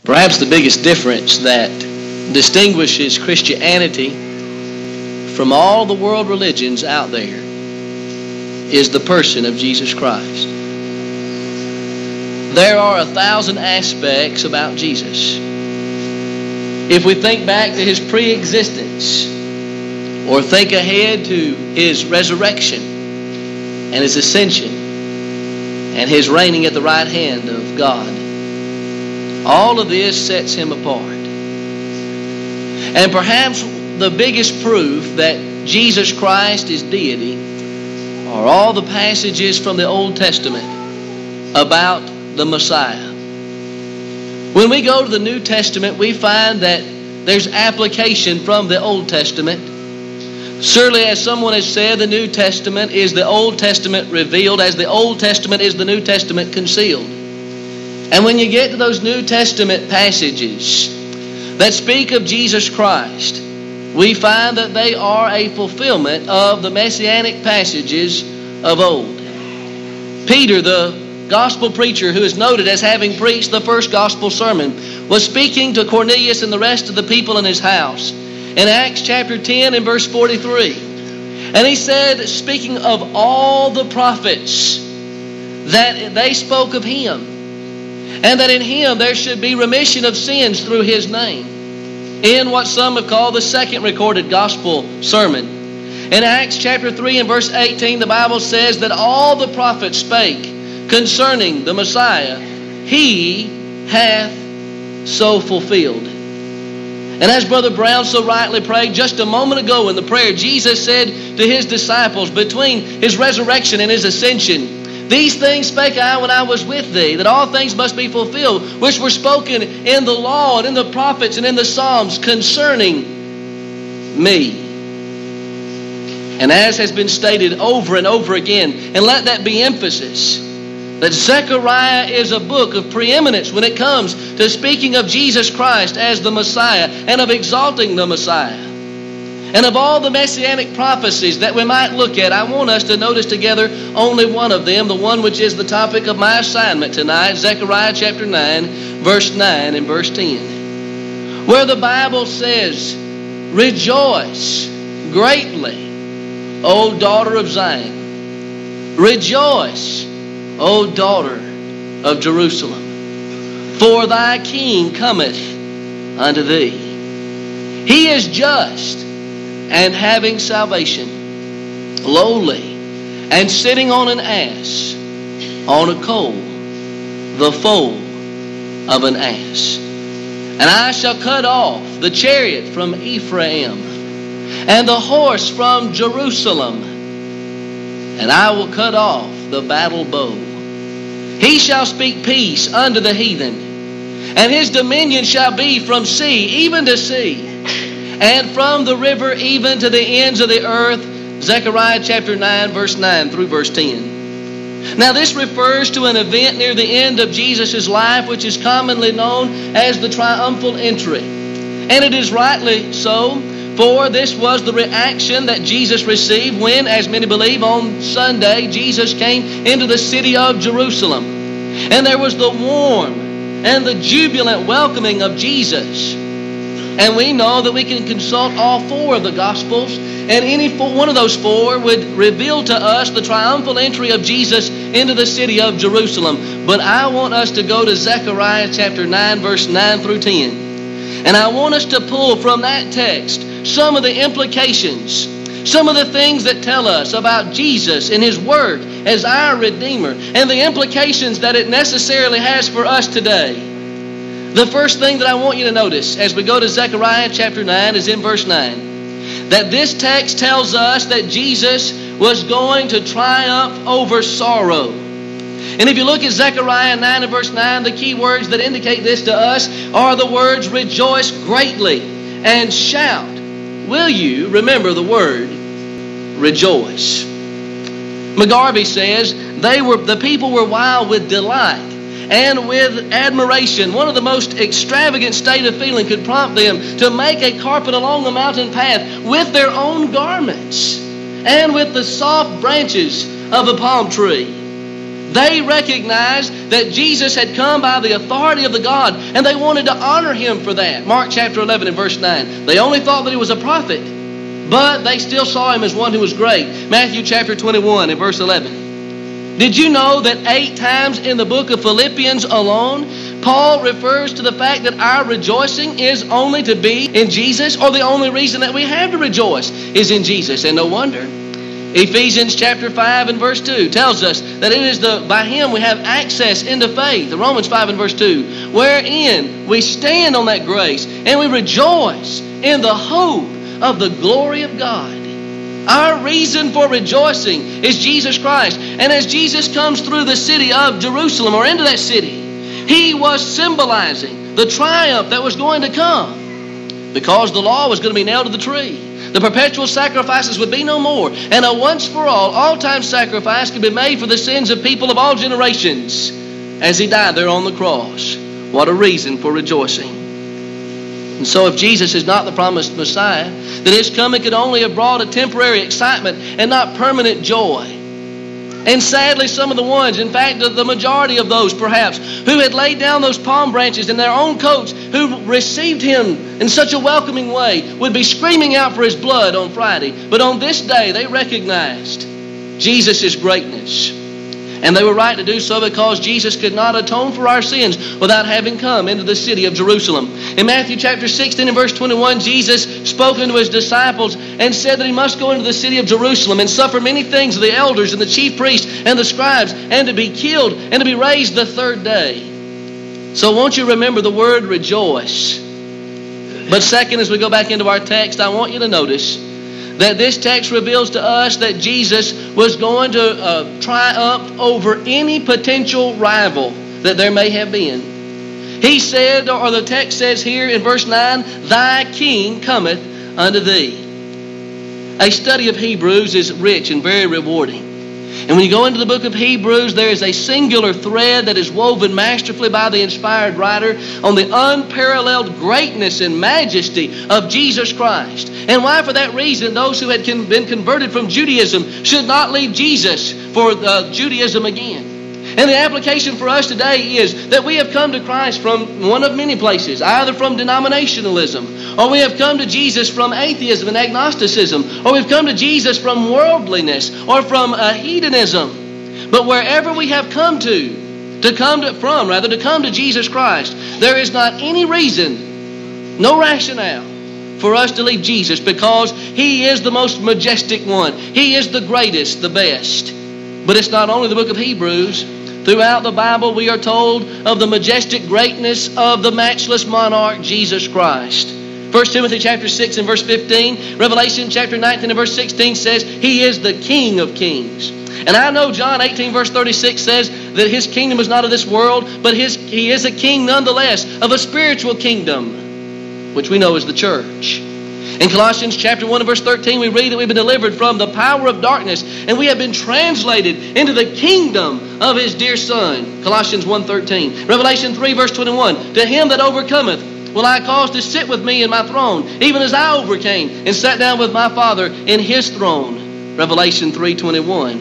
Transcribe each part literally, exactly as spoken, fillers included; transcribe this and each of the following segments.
Perhaps the biggest difference that distinguishes Christianity from all the world religions out there is the person of Jesus Christ. There are a thousand aspects about Jesus. If we think back to His pre-existence, or think ahead to His resurrection and His ascension and His reigning at the right hand of God, all of this sets Him apart. And perhaps the biggest proof that Jesus Christ is deity are all the passages from the Old Testament about the Messiah. When we go to the New Testament, we find that there's application from the Old Testament. Surely, as someone has said, the New Testament is the Old Testament revealed, as the Old Testament is the New Testament concealed. And when you get to those New Testament passages that speak of Jesus Christ, we find that they are a fulfillment of the messianic passages of old. Peter, the gospel preacher who is noted as having preached the first gospel sermon, was speaking to Cornelius and the rest of the people in his house in Acts chapter ten and verse forty-three. And he said, speaking of all the prophets, that they spoke of Him, and that in Him there should be remission of sins through His name, in what some have called the second recorded gospel sermon. In Acts chapter three and verse eighteen, the Bible says that all the prophets spake concerning the Messiah, He hath so fulfilled. And as Brother Brown so rightly prayed just a moment ago in the prayer, Jesus said to His disciples between His resurrection and His ascension, "These things spake I when I was with thee, that all things must be fulfilled, which were spoken in the law and in the prophets and in the Psalms concerning me." And as has been stated over and over again, and let that be emphasis, that Zechariah is a book of preeminence when it comes to speaking of Jesus Christ as the Messiah and of exalting the Messiah. And of all the messianic prophecies that we might look at, I want us to notice together only one of them, the one which is the topic of my assignment tonight, Zechariah chapter nine, verse nine and verse ten, where the Bible says, "Rejoice greatly, O daughter of Zion. Rejoice, O daughter of Jerusalem. For thy King cometh unto thee. He is just and having salvation, lowly, and sitting on an ass, on a colt, the foal of an ass. And I shall cut off the chariot from Ephraim, and the horse from Jerusalem, and I will cut off the battle bow. He shall speak peace unto the heathen, and his dominion shall be from sea even to sea, and from the river even to the ends of the earth." Zechariah chapter nine, verse nine through verse ten. Now this refers to an event near the end of Jesus' life, which is commonly known as the triumphal entry. And it is rightly so, for this was the reaction that Jesus received when, as many believe, on Sunday, Jesus came into the city of Jerusalem. And there was the warm and the jubilant welcoming of Jesus. And we know that we can consult all four of the Gospels, and any four, one of those four would reveal to us the triumphal entry of Jesus into the city of Jerusalem. But I want us to go to Zechariah chapter nine, verse nine through ten. And I want us to pull from that text some of the implications, some of the things that tell us about Jesus and His work as our Redeemer, and the implications that it necessarily has for us today. The first thing that I want you to notice as we go to Zechariah chapter nine is in verse nine. That this text tells us that Jesus was going to triumph over sorrow. And if you look at Zechariah nine and verse nine, the key words that indicate this to us are the words "rejoice greatly" and "shout." Will you remember the word rejoice? McGarvey says they were the people were wild with delight and with admiration. One of the most extravagant state of feeling could prompt them to make a carpet along the mountain path with their own garments and with the soft branches of a palm tree. They recognized that Jesus had come by the authority of the God, and they wanted to honor him for that. Mark chapter eleven and verse nine. They only thought that he was a prophet, but they still saw him as one who was great. Matthew chapter twenty-one and verse eleven. Did you know that eight times in the book of Philippians alone, Paul refers to the fact that our rejoicing is only to be in Jesus, or the only reason that we have to rejoice is in Jesus? And no wonder. Ephesians chapter five and verse two tells us that it is the by him we have access into faith. Romans five and verse two, wherein we stand on that grace and we rejoice in the hope of the glory of God. Our reason for rejoicing is Jesus Christ. And as Jesus comes through the city of Jerusalem, or into that city, he was symbolizing the triumph that was going to come, because the law was going to be nailed to the tree. The perpetual sacrifices would be no more, and a once-for-all, all-time sacrifice could be made for the sins of people of all generations as he died there on the cross. What a reason for rejoicing. And so if Jesus is not the promised Messiah, then his coming could only have brought a temporary excitement and not permanent joy. And sadly, some of the ones, in fact, the majority of those perhaps, who had laid down those palm branches in their own coats, who received him in such a welcoming way, would be screaming out for his blood on Friday. But on this day, they recognized Jesus' greatness. And they were right to do so, because Jesus could not atone for our sins without having come into the city of Jerusalem. In Matthew chapter sixteen and verse twenty-one, Jesus spoke unto his disciples and said that he must go into the city of Jerusalem and suffer many things of the elders and the chief priests and the scribes, and to be killed and to be raised the third day. So won't you remember the word rejoice? But second, as we go back into our text, I want you to notice that this text reveals to us that Jesus was going to uh, triumph over any potential rival that there may have been. He said, or the text says here in verse nine, thy king cometh unto thee. A study of Hebrews is rich and very rewarding. And when you go into the book of Hebrews, there is a singular thread that is woven masterfully by the inspired writer on the unparalleled greatness and majesty of Jesus Christ. And why, for that reason, those who had been converted from Judaism should not leave Jesus for uh, Judaism again. And the application for us today is that we have come to Christ from one of many places, either from denominationalism, or we have come to Jesus from atheism and agnosticism, or we've come to Jesus from worldliness, or from uh, hedonism. But wherever we have come to, to come to, from, rather, to come to Jesus Christ, there is not any reason, no rationale for us to leave Jesus, because he is the most majestic one. He is the greatest, the best. But it's not only the book of Hebrews. Throughout the Bible, we are told of the majestic greatness of the matchless monarch, Jesus Christ. First Timothy chapter six and verse fifteen, Revelation chapter nineteen and verse sixteen says, he is the King of kings. And I know John eighteen verse thirty-six says that his kingdom is not of this world, but his, he is a king nonetheless of a spiritual kingdom, which we know is the church. In Colossians chapter one and verse thirteen, we read that we've been delivered from the power of darkness, and we have been translated into the kingdom of his dear Son. Colossians one thirteen. Revelation three verse twenty-one, to him that overcometh will I cause to sit with me in my throne, even as I overcame and sat down with my Father in his throne. Revelation three twenty-one.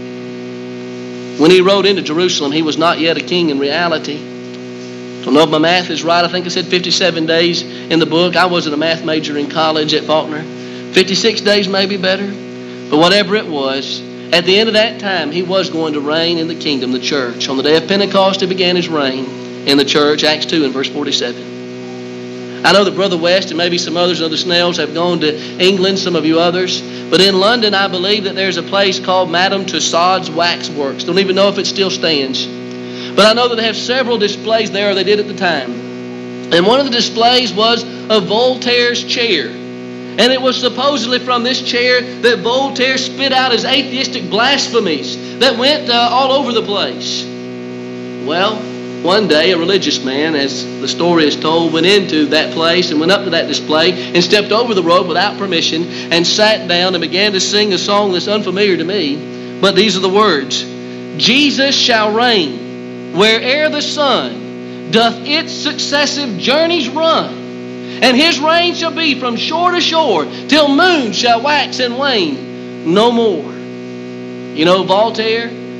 When he rode into Jerusalem, he was not yet a king in reality. I don't know if my math is right. I think I said fifty-seven days in the book. I wasn't a math major in college at Faulkner. fifty-six days may be better. But whatever it was, at the end of that time, he was going to reign in the kingdom, the church. On the day of Pentecost, he began his reign in the church, Acts two and verse forty-seven. I know that Brother West and maybe some others of the Snells have gone to England, some of you others. But in London, I believe that there's a place called Madame Tussauds Waxworks. Don't even know if it still stands. But I know that they have several displays there, or they did at the time. And one of the displays was of Voltaire's chair. And it was supposedly from this chair that Voltaire spit out his atheistic blasphemies that went uh, all over the place. Well, one day a religious man, as the story is told, went into that place and went up to that display and stepped over the rope without permission and sat down and began to sing a song that's unfamiliar to me. But these are the words. Jesus shall reign where'er the sun doth its successive journeys run, and his reign shall be from shore to shore, till moon shall wax and wane no more. You know, Voltaire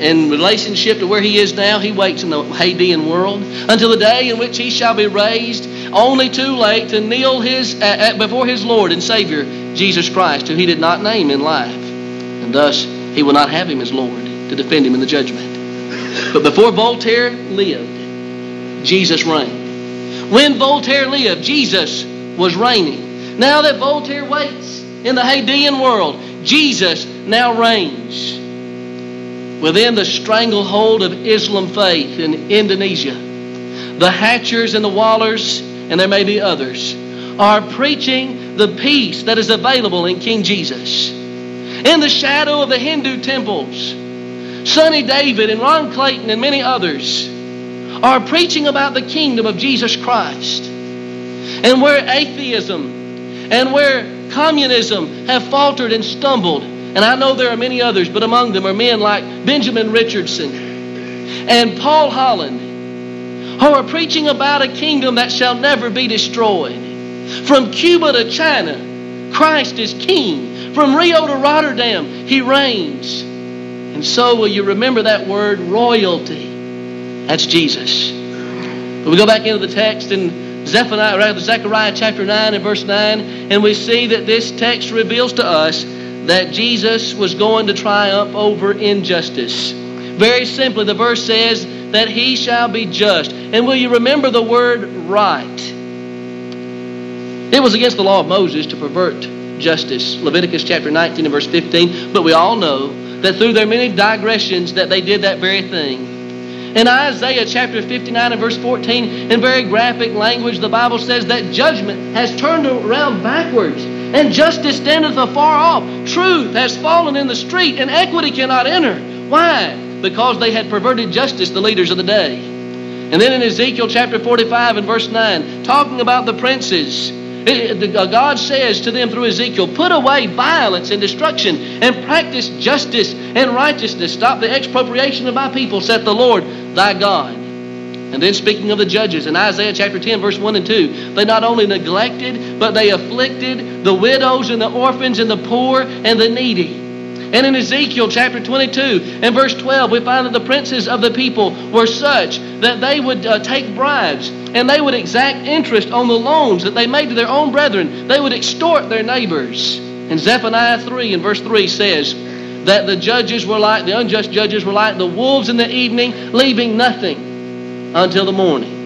in relationship to where he is now, he waits in the Hadean world until the day in which he shall be raised, only too late to kneel his uh, uh, before his Lord and Savior, Jesus Christ, who he did not name in life. And thus, he will not have him as Lord to defend him in the judgment. But before Voltaire lived, Jesus reigned. When Voltaire lived, Jesus was reigning. Now that Voltaire waits in the Hadean world, Jesus now reigns within the stranglehold of Islam faith in Indonesia. The Hatchers and the Wallers, and there may be others, are preaching the peace that is available in King Jesus. In the shadow of the Hindu temples, Sonny David and Ron Clayton and many others are preaching about the kingdom of Jesus Christ. And where atheism and where communism have faltered and stumbled, and I know there are many others, but among them are men like Benjamin Richardson and Paul Holland, who are preaching about a kingdom that shall never be destroyed. From Cuba to China, Christ is king. From Rio to Rotterdam, he reigns. And so will you remember that word, royalty? That's Jesus. But we go back into the text in Zephaniah, rather Zechariah chapter nine and verse nine, and we see that this text reveals to us that Jesus was going to triumph over injustice. Very simply, the verse says that he shall be just. And will you remember the word right? It was against the law of Moses to pervert justice. Leviticus chapter nineteen and verse fifteen. But we all know that through their many digressions that they did that very thing. In Isaiah chapter fifty-nine and verse fourteen, in very graphic language, the Bible says that judgment has turned around backwards, and justice standeth afar off. Truth has fallen in the street, and equity cannot enter. Why? Because they had perverted justice, the leaders of the day. And then in Ezekiel chapter forty-five and verse nine, talking about the princes, God says to them through Ezekiel, put away violence and destruction and practice justice and righteousness. Stop the expropriation of my people, saith the Lord thy God. And then speaking of the judges, in Isaiah chapter ten, verse one and two, they not only neglected, but they afflicted the widows and the orphans and the poor and the needy. And in Ezekiel chapter twenty-two and verse twelve, we find that the princes of the people were such that they would uh, take bribes and they would exact interest on the loans that they made to their own brethren. They would extort their neighbors. And Zephaniah three and verse three says that the judges were like, the unjust judges were like the wolves in the evening, leaving nothing until the morning.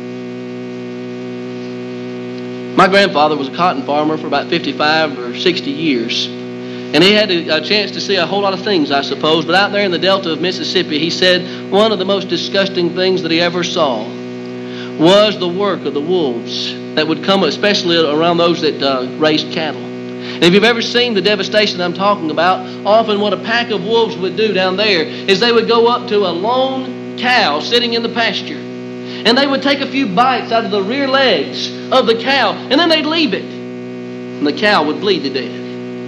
My grandfather was a cotton farmer for about fifty-five or sixty years. And he had a chance to see a whole lot of things, I suppose. But out there in the Delta of Mississippi, he said one of the most disgusting things that he ever saw was the work of the wolves that would come, especially around those that uh, raised cattle. And if you've ever seen the devastation I'm talking about, often what a pack of wolves would do down there is they would go up to a lone cow sitting in the pasture. And they would take a few bites out of the rear legs of the cow, and then they'd leave it. And the cow would bleed to death.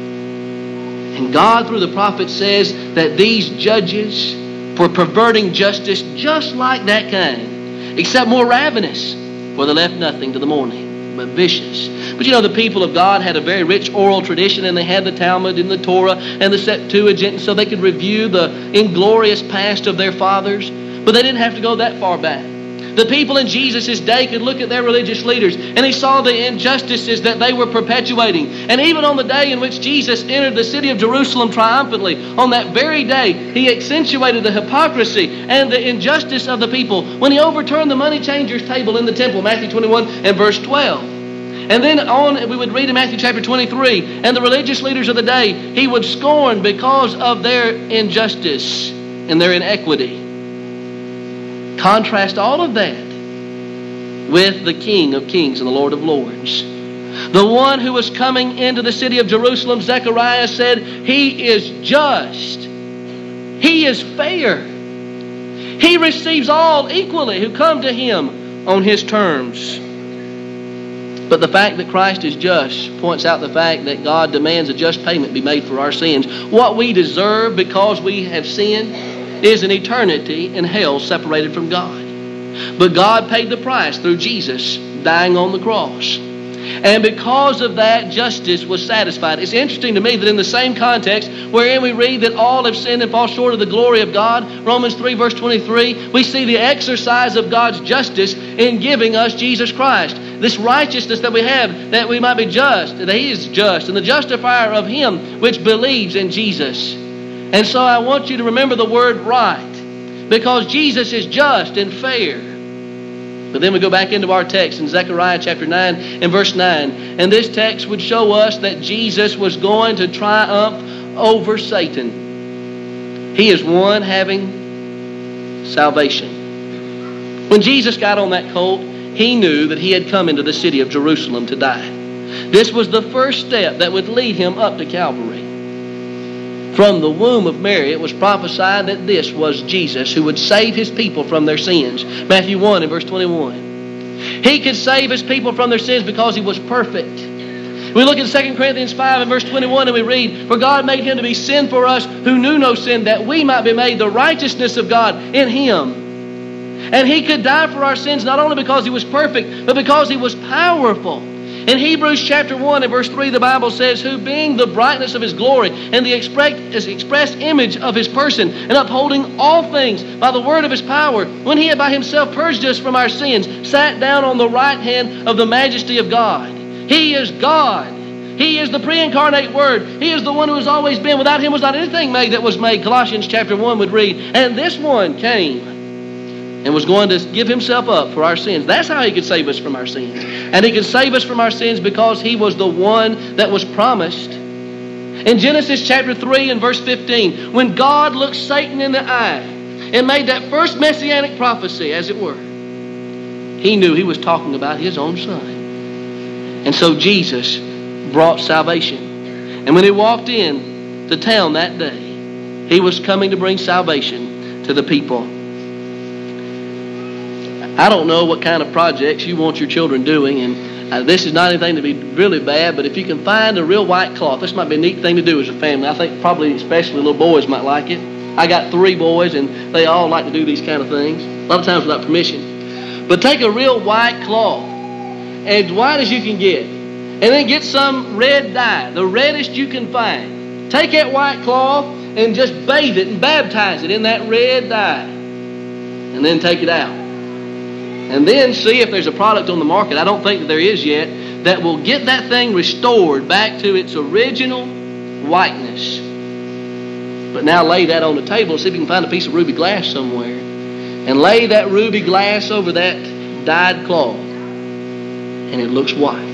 And God, through the prophet, says that these judges were perverting justice just like that kind, except more ravenous, for they left nothing to the morning, but vicious. But you know, the people of God had a very rich oral tradition, and they had the Talmud and the Torah and the Septuagint, so they could review the inglorious past of their fathers. But they didn't have to go that far back. The people in Jesus' day could look at their religious leaders, and he saw the injustices that they were perpetuating. And even on the day in which Jesus entered the city of Jerusalem triumphantly, on that very day, he accentuated the hypocrisy and the injustice of the people when he overturned the money changers' table in the temple, Matthew twenty-one and verse twelve. And then on, we would read in Matthew chapter twenty-three, and the religious leaders of the day, he would scorn because of their injustice and their inequity. Contrast all of that with the King of Kings and the Lord of Lords. The one who was coming into the city of Jerusalem, Zechariah said, he is just. He is fair. He receives all equally who come to him on his terms. But the fact that Christ is just points out the fact that God demands a just payment be made for our sins. What we deserve because we have sinned is an eternity in hell separated from God. But God paid the price through Jesus dying on the cross. And because of that, justice was satisfied. It's interesting to me that in the same context wherein we read that all have sinned and fall short of the glory of God, Romans three verse twenty-three, we see the exercise of God's justice in giving us Jesus Christ. This righteousness that we have, that we might be just, that He is just, and the justifier of him which believes in Jesus. And so I want you to remember the word right, because Jesus is just and fair. But then we go back into our text in Zechariah chapter nine and verse nine. And this text would show us that Jesus was going to triumph over Satan. He is one having salvation. When Jesus got on that colt, He knew that He had come into the city of Jerusalem to die. This was the first step that would lead Him up to Calvary. From the womb of Mary, it was prophesied that this was Jesus who would save His people from their sins. Matthew one and verse twenty-one. He could save His people from their sins because He was perfect. We look at Second Corinthians five and verse twenty-one and we read, "For God made Him to be sin for us who knew no sin, that we might be made the righteousness of God in Him." And He could die for our sins not only because He was perfect, but because He was powerful. In Hebrews chapter one and verse three, the Bible says, "Who being the brightness of His glory and the express image of His person, and upholding all things by the word of His power, when He had by Himself purged us from our sins, sat down on the right hand of the majesty of God." He is God. He is the pre-incarnate Word. He is the one who has always been. Without Him was not anything made that was made. Colossians chapter one would read, "And this one came and was going to give Himself up for our sins." That's how He could save us from our sins. And He could save us from our sins because He was the one that was promised. In Genesis chapter three and verse fifteen, when God looked Satan in the eye and made that first messianic prophecy, as it were, He knew He was talking about His own Son. And so Jesus brought salvation. And when He walked in the town that day, He was coming to bring salvation to the people. I don't know what kind of projects you want your children doing, and uh, this is not anything to be really bad, but if you can find a real white cloth, this might be a neat thing to do as a family. I think probably especially little boys might like it. I got three boys, and they all like to do these kind of things, a lot of times without permission. But take a real white cloth, as white as you can get, and then get some red dye, the reddest you can find. Take that white cloth and just bathe it and baptize it in that red dye, and then take it out. And then see if there's a product on the market, I don't think that there is yet, that will get that thing restored back to its original whiteness. But now lay that on the table and see if you can find a piece of ruby glass somewhere. And lay that ruby glass over that dyed cloth. And it looks white.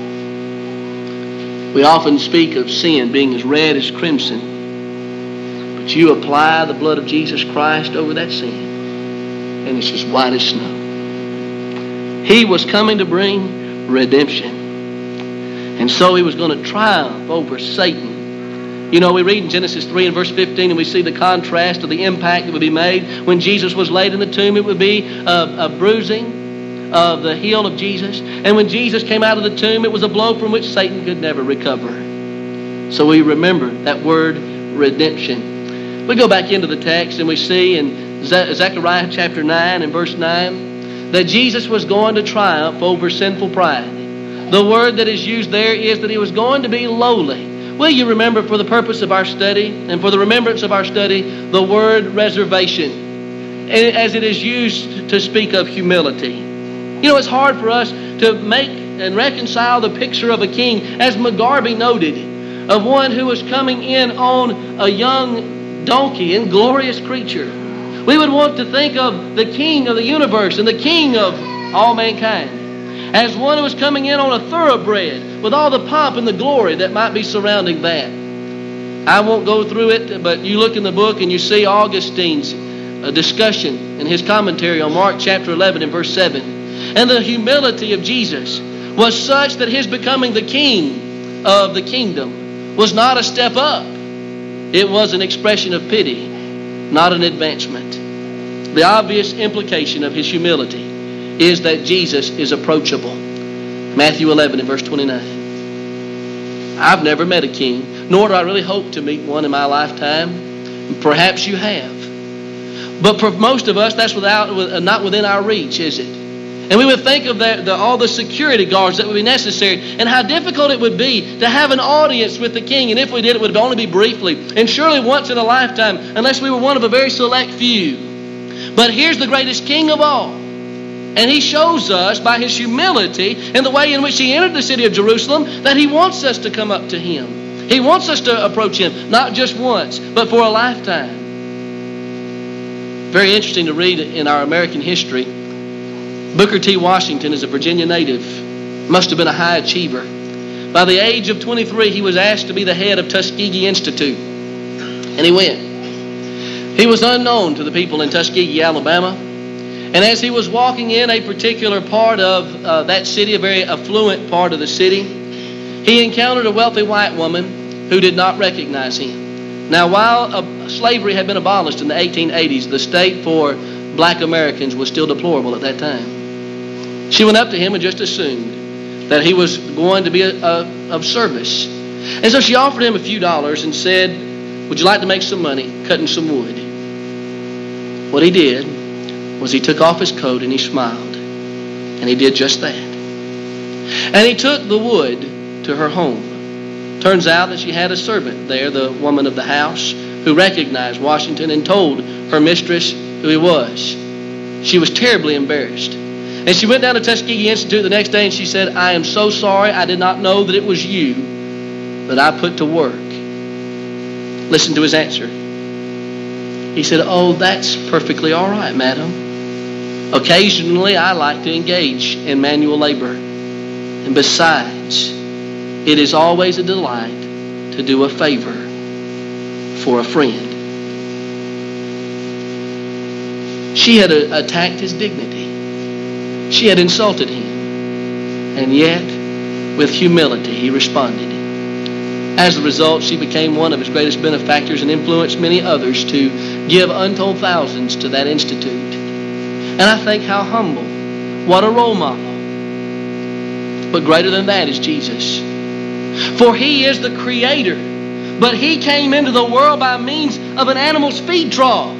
We often speak of sin being as red as crimson. But you apply the blood of Jesus Christ over that sin, and it's as white as snow. He was coming to bring redemption. And so He was going to triumph over Satan. You know, we read in Genesis three and verse fifteen, and we see the contrast of the impact that would be made. When Jesus was laid in the tomb, it would be a, a bruising of the heel of Jesus. And when Jesus came out of the tomb, it was a blow from which Satan could never recover. So we remember that word redemption. We go back into the text and we see in Zechariah chapter nine and verse nine, that Jesus was going to triumph over sinful pride. The word that is used there is that He was going to be lowly. Will you remember, for the purpose of our study and for the remembrance of our study, the word reservation, as it is used to speak of humility. You know, it's hard for us to make and reconcile the picture of a king, as McGarvey noted, of one who was coming in on a young donkey and glorious creature. We would want to think of the King of the universe and the King of all mankind as one who was coming in on a thoroughbred with all the pomp and the glory that might be surrounding that. I won't go through it, but you look in the book and you see Augustine's discussion in his commentary on Mark chapter eleven and verse seven. And the humility of Jesus was such that His becoming the King of the kingdom was not a step up. It was an expression of pity, not an advancement. The obvious implication of His humility is that Jesus is approachable. Matthew eleven and verse twenty-nine. I've never met a king, nor do I really hope to meet one in my lifetime. Perhaps you have. But for most of us, that's without, not within our reach, is it? And we would think of the, the, all the security guards that would be necessary and how difficult it would be to have an audience with the king. And if we did, it would only be briefly and surely once in a lifetime, unless we were one of a very select few. But here's the greatest king of all. And he shows us by his humility and the way in which he entered the city of Jerusalem that he wants us to come up to him. He wants us to approach him, not just once, but for a lifetime. Very interesting to read in our American history. Booker T. Washington is a Virginia native. Must have been a high achiever. By the age of twenty-three, he was asked to be the head of Tuskegee Institute. And he went. He was unknown to the people in Tuskegee, Alabama. And as he was walking in a particular part of uh, that city, a very affluent part of the city, he encountered a wealthy white woman who did not recognize him. Now, while uh, slavery had been abolished in the eighteen eighties, the state for black Americans was still deplorable at that time. She went up to him and just assumed that he was going to be a, a, of service. And so she offered him a few dollars and said, would you like to make some money cutting some wood? What he did was he took off his coat and he smiled. And he did just that. And he took the wood to her home. Turns out that she had a servant there, the woman of the house, who recognized Washington and told her mistress who he was. She was terribly embarrassed. And she went down to Tuskegee Institute the next day and she said, I am so sorry. I did not know that it was you that I put to work. Listen to his answer. He said, oh, that's perfectly all right, madam. Occasionally, I like to engage in manual labor. And besides, it is always a delight to do a favor for a friend. She had uh, attacked his dignity. She had insulted him. And yet, with humility, he responded. As a result, she became one of his greatest benefactors and influenced many others to give untold thousands to that institute. And I think how humble. What a role model. But greater than that is Jesus. For he is the creator. But he came into the world by means of an animal's feed trough.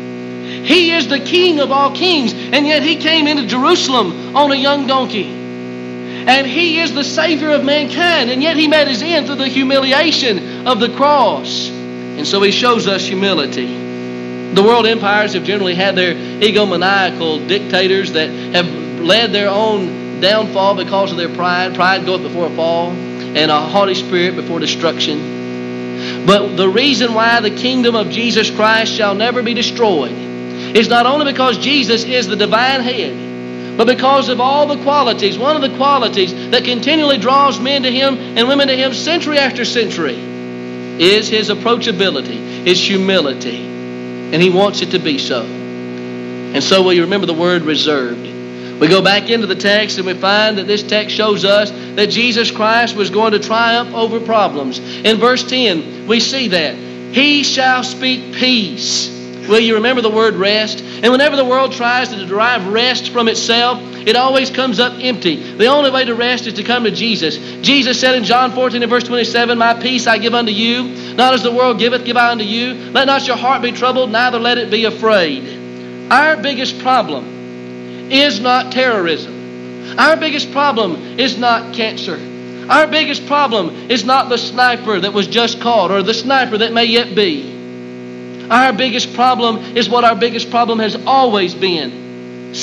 He is the King of all kings, and yet he came into Jerusalem on a young donkey. And he is the Savior of mankind, and yet he met his end through the humiliation of the cross. And so he shows us humility. The world empires have generally had their egomaniacal dictators that have led their own downfall because of their pride. Pride goeth before a fall, and a haughty spirit before destruction. But the reason why the kingdom of Jesus Christ shall never be destroyed is not only because Jesus is the divine head, but because of all the qualities. One of the qualities that continually draws men to him and women to him century after century is his approachability, his humility. And he wants it to be so. And so will you remember the word reserved? We go back into the text and we find that this text shows us that Jesus Christ was going to triumph over problems. In verse ten, we see that. He shall speak peace. Will you remember the word rest? And whenever the world tries to derive rest from itself, it always comes up empty. The only way to rest is to come to Jesus. Jesus said in John fourteen and verse twenty-seven, my peace I give unto you, not as the world giveth, give I unto you. Let not your heart be troubled, neither let it be afraid. Our biggest problem is not terrorism. Our biggest problem is not cancer. Our biggest problem is not the sniper that was just caught or the sniper that may yet be. Our biggest problem is what our biggest problem has always been.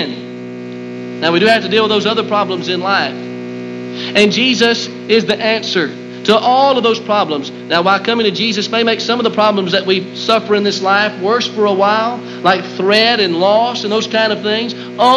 Sin. Now we do have to deal with those other problems in life. And Jesus is the answer to all of those problems. Now while coming to Jesus may make some of the problems that we suffer in this life worse for a while, like threat and loss and those kind of things,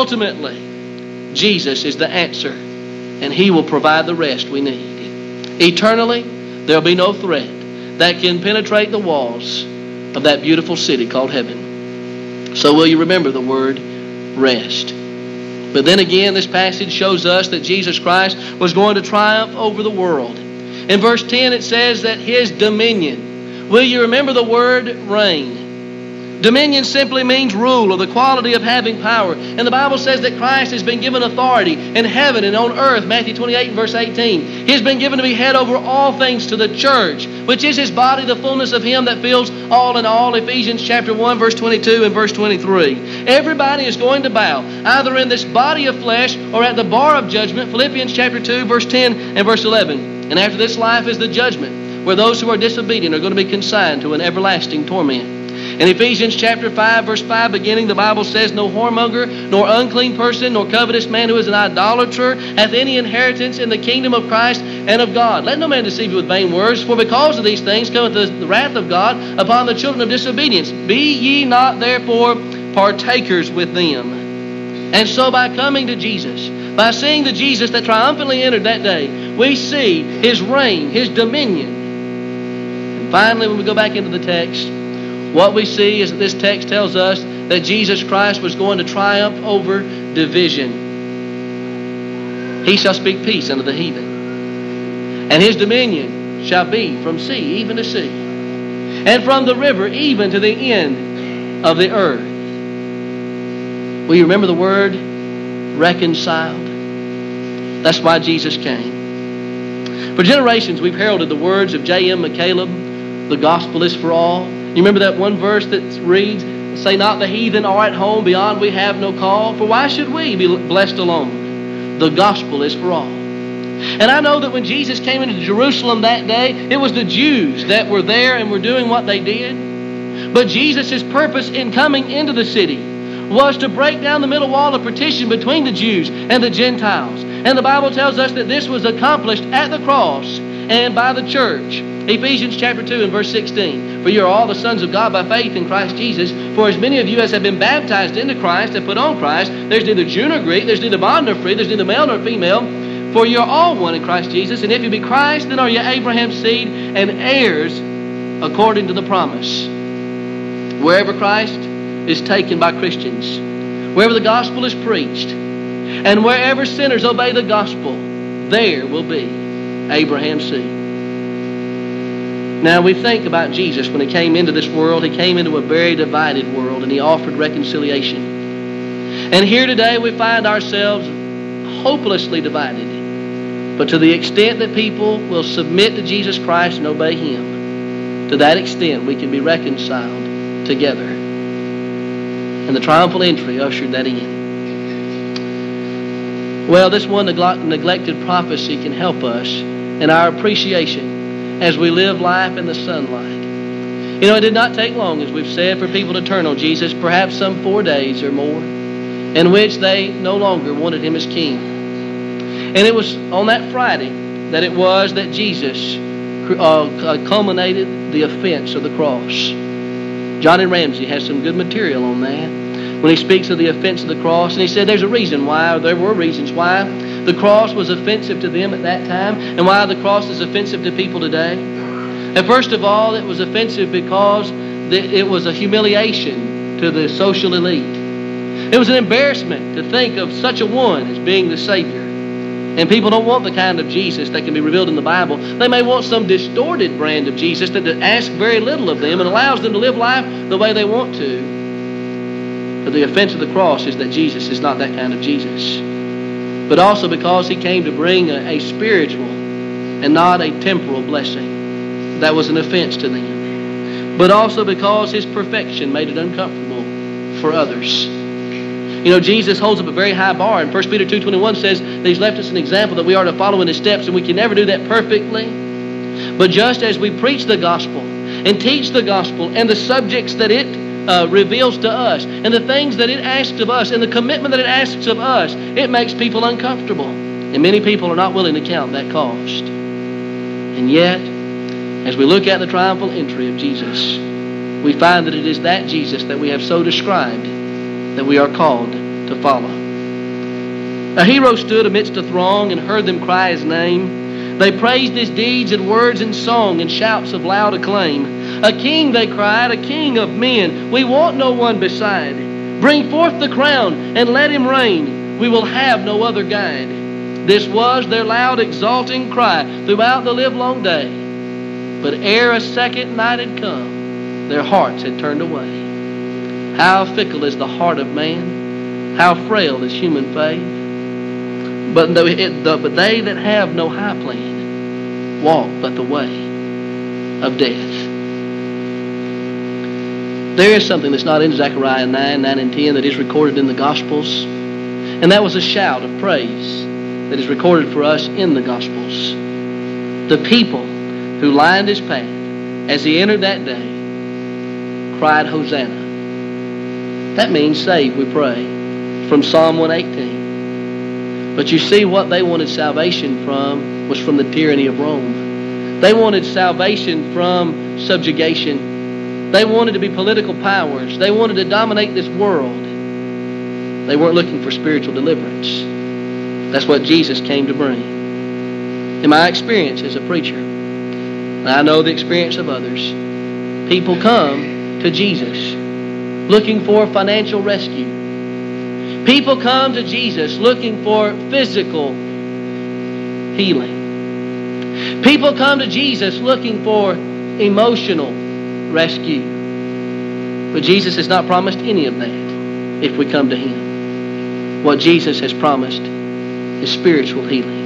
ultimately Jesus is the answer. And he will provide the rest we need. Eternally, there will be no threat that can penetrate the walls of that beautiful city called heaven. So will you remember the word rest? But then again, this passage shows us that Jesus Christ was going to triumph over the world. In verse ten it says that his dominion. Will you remember the word reign? Dominion simply means rule or the quality of having power. And the Bible says that Christ has been given authority in heaven and on earth. Matthew twenty-eight verse eighteen. He has been given to be head over all things to the church, which is his body, the fullness of him that fills all in all. Ephesians chapter one verse twenty-two and verse twenty-three. Everybody is going to bow, either in this body of flesh or at the bar of judgment. Philippians chapter two, verse ten and verse eleven. And after this life is the judgment, where those who are disobedient are going to be consigned to an everlasting torment. In Ephesians chapter five, verse five, beginning, the Bible says, no whoremonger, nor unclean person, nor covetous man who is an idolater, hath any inheritance in the kingdom of Christ and of God. Let no man deceive you with vain words, for because of these things cometh the wrath of God upon the children of disobedience. Be ye not therefore partakers with them. And so by coming to Jesus, by seeing the Jesus that triumphantly entered that day, we see His reign, His dominion. And finally, when we go back into the text, what we see is that this text tells us that Jesus Christ was going to triumph over division. He shall speak peace unto the heathen. And His dominion shall be from sea even to sea, and from the river even to the end of the earth. Will you remember the word reconciled? That's why Jesus came. For generations we've heralded the words of J M McCaleb, the gospel is for all. You remember that one verse that reads, say not the heathen are at home, beyond we have no call. For why should we be blessed alone? The gospel is for all. And I know that when Jesus came into Jerusalem that day, it was the Jews that were there and were doing what they did. But Jesus' purpose in coming into the city was to break down the middle wall of partition between the Jews and the Gentiles. And the Bible tells us that this was accomplished at the cross and by the church. Ephesians chapter two and verse sixteen. For you are all the sons of God by faith in Christ Jesus. For as many of you as have been baptized into Christ have put on Christ. There's neither Jew nor Greek, there's neither bond nor free, there's neither male nor female. For you are all one in Christ Jesus. And if you be Christ, then are you Abraham's seed and heirs according to the promise. Wherever Christ is taken by Christians, wherever the gospel is preached, and wherever sinners obey the gospel, there will be Abraham's seed. Now we think about Jesus when He came into this world. He came into a very divided world, and He offered reconciliation. And here today we find ourselves hopelessly divided. But to the extent that people will submit to Jesus Christ and obey Him, to that extent we can be reconciled together. And the triumphal entry ushered that in. Well, this one neglected prophecy can help us in our appreciation as we live life in the sunlight. You know, it did not take long, as we've said, for people to turn on Jesus, perhaps some four days or more, in which they no longer wanted Him as King. And it was on that Friday that it was that Jesus uh, culminated the offense of the cross. Johnny Ramsey has some good material on that when he speaks of the offense of the cross. And he said there's a reason why, or there were reasons why, the cross was offensive to them at that time, and why the cross is offensive to people today. And first of all, it was offensive because it was a humiliation to the social elite. It was an embarrassment to think of such a one as being the Savior. And people don't want the kind of Jesus that can be revealed in the Bible. They may want some distorted brand of Jesus that asks very little of them and allows them to live life the way they want to. But the offense of the cross is that Jesus is not that kind of Jesus. But also because He came to bring a, a spiritual and not a temporal blessing. That was an offense to them. But also because His perfection made it uncomfortable for others. You know, Jesus holds up a very high bar, and First Peter two twenty-one says that He's left us an example that we are to follow in His steps, and we can never do that perfectly. But just as we preach the gospel and teach the gospel and the subjects that it Uh, reveals to us, and the things that it asks of us, and the commitment that it asks of us, it makes people uncomfortable. And many people are not willing to count that cost. And yet, as we look at the triumphal entry of Jesus, we find that it is that Jesus that we have so described that we are called to follow. A hero stood amidst a throng and heard them cry His name. They praised His deeds in words and song and shouts of loud acclaim. A king, they cried, a king of men. We want no one beside. Bring forth the crown and let Him reign. We will have no other guide. This was their loud exulting cry throughout the livelong day. But ere a second night had come, their hearts had turned away. How fickle is the heart of man. How frail is human faith. But they that have no high plan walk but the way of death. There is something that's not in Zechariah nine, nine and ten that is recorded in the Gospels. And that was a shout of praise that is recorded for us in the Gospels. The people who lined his path as he entered that day cried, Hosanna. That means save, we pray, from Psalm one eighteen. But you see, what they wanted salvation from was from the tyranny of Rome. They wanted salvation from subjugation. They wanted to be political powers. They wanted to dominate this world. They weren't looking for spiritual deliverance. That's what Jesus came to bring. In my experience as a preacher, and I know the experience of others, people come to Jesus looking for financial rescue. People come to Jesus looking for physical healing. People come to Jesus looking for emotional rescue. But Jesus has not promised any of that if we come to Him. What Jesus has promised is spiritual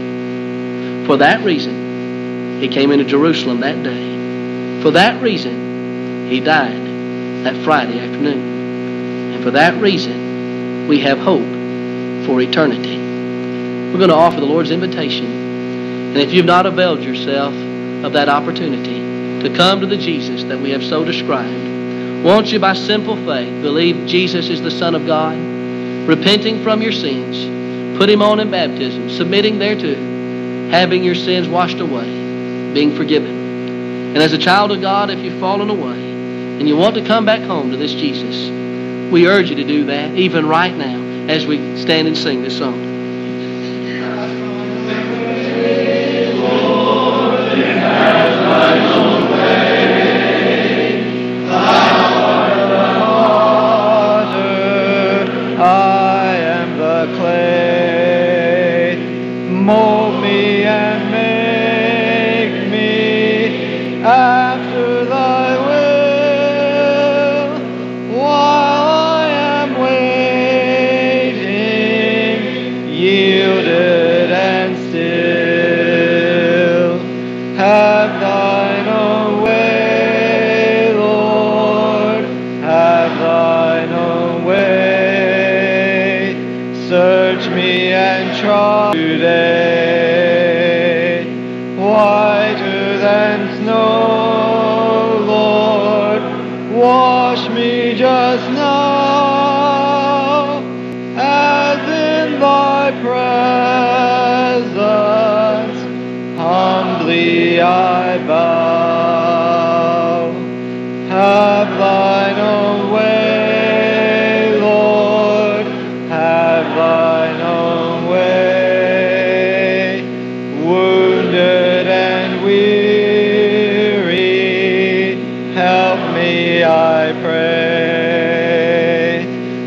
healing. For that reason, He came into Jerusalem that day. For that reason, He died that Friday afternoon. And for that reason, we have hope for eternity. We're going to offer the Lord's invitation. And if you've not availed yourself of that opportunity to come to the Jesus that we have so described, won't you by simple faith believe Jesus is the Son of God, repenting from your sins, put Him on in baptism, submitting thereto, having your sins washed away, being forgiven. And as a child of God, if you've fallen away and you want to come back home to this Jesus, we urge you to do that even right now as we stand and sing this song.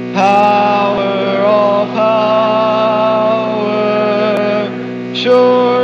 Sure.